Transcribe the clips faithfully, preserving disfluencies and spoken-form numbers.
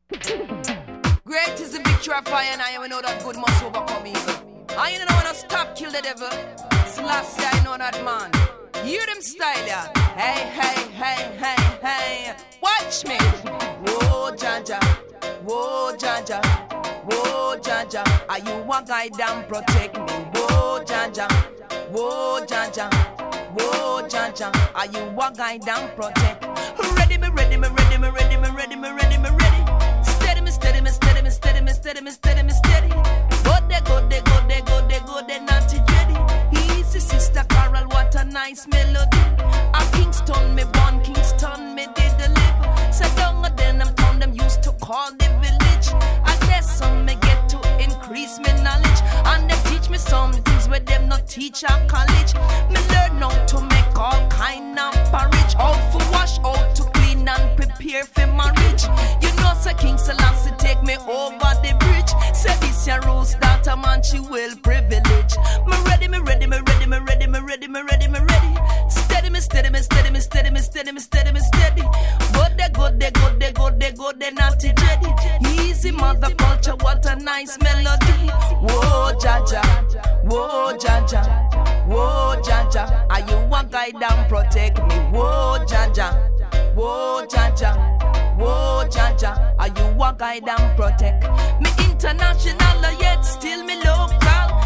Great is the victory of fire, and I know that good must overcome evil. I ain't know when I stop kill the devil. So last year I know that man. Hear them style, yeah. Hey, hey, hey, hey, hey. Watch me. Whoa, Jaja. Whoa, Jaja. Whoa, Jaja. Are you a guide and protect me? Whoa, Jaja. Whoa, Jaja. Whoa, Jaja. Are you a guide and protect? Ready, me, ready, me, ready, me, ready, me, ready, me, ready, me, ready. Steady me, steady me, steady me, steady me, steady me, steady me, steady. Go there, go there, go there, go there, go there, not ready. Easy, sister Carol, what a nice melody. A Kingston, me born Kingston, me did the live. Said down then I'm town them used to call the village. I guess some me get to increase me knowledge. And they teach me some things where them not teach at college. Me learn how to make all kind of porridge. How to wash, how to clean and prepare for marriage. You know, Sir King Selassie take me over the bridge. Say this your rose daughter man, she will privilege. Me ready, me ready, me ready, me ready, me ready, me ready, me ready. Steady me, steady me, steady me, steady me, steady me, steady me, steady. Go there, go there, go there, go there, go there, naughty jetty. Easy mother culture, what a nice melody. Whoa, Jaja, whoa, Jaja, whoa, Jaja. Are you a guide and protect me? Whoa, Jaja, whoa, Jaja, whoa, Jaja. Are you a guide and protect me? International, yet still me local.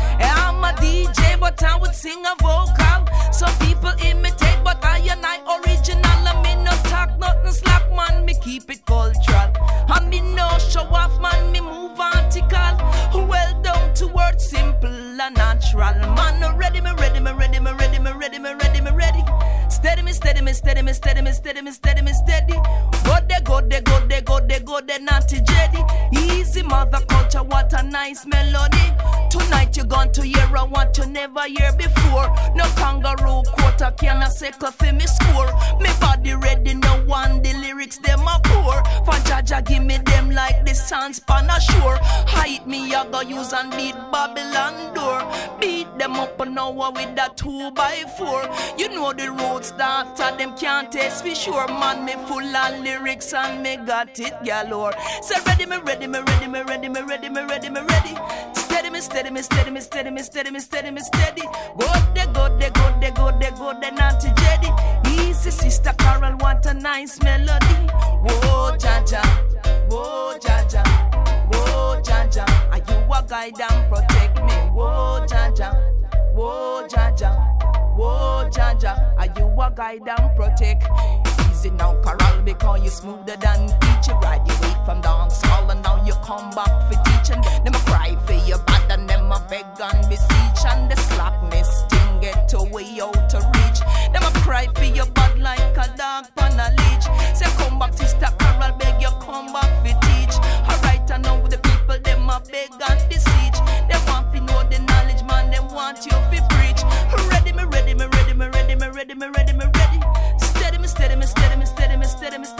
I'm a D J, but I would sing a vocal. Some people imitate, but I and I original. I me no talk nothing slack, man. Me keep it cultural. I me no show off, man. Me move vertical. Well down to earth, simple and natural. Man, no ready, me ready, me ready, me ready, me ready, me ready, me ready. Steady me, steady me, steady me, steady me, steady me, steady me, steady. Go there, go there, go there, go there, go there, naughty jetty. Easy mother culture, what a nice melody. Tonight you're going to hear a what you never hear before. No kangaroo quarter can a second for me score. Me body ready, no one the lyrics them a pour. For Jaja give me them like the sands pan ashore. Hide me I go use and beat Babylon door. Beat them up an hour with that two by four. You know the road starter, them can't taste for sure. Man, me full of lyrics and me got it galore. Say ready, me ready, me ready, me ready, me ready, me ready, me ready. Steady me, steady me, steady me, steady me, steady me, steady me, steady. Go there, go there, go there, go there, go there, naughty jetty. Easy sister Carol, what a nice melody. Whoa, Jaja, whoa, Jaja, whoa, Jaja. Are you a guide and protect me? Whoa, Jaja, whoa, Jaja, whoa, Jaja. Are you a guide and protect? Easy now, Carol, because you smoother than teach. You graduate from dance hall and now you come back for teaching. Them a cry for your bad and them a beg and beseech. And the slap me sting get away out to reach. Them a cry for your bad like a dog on a leash. Say come back sister Carol, beg you come back for teach. Alright, I know the people them a beg and beseech. They want to know the knowledge man, they want you to preach. Ready me, ready me, ready me, ready me, ready me, ready me, ready. Steady me, steady me, steady me, steady me, steady me, steady me.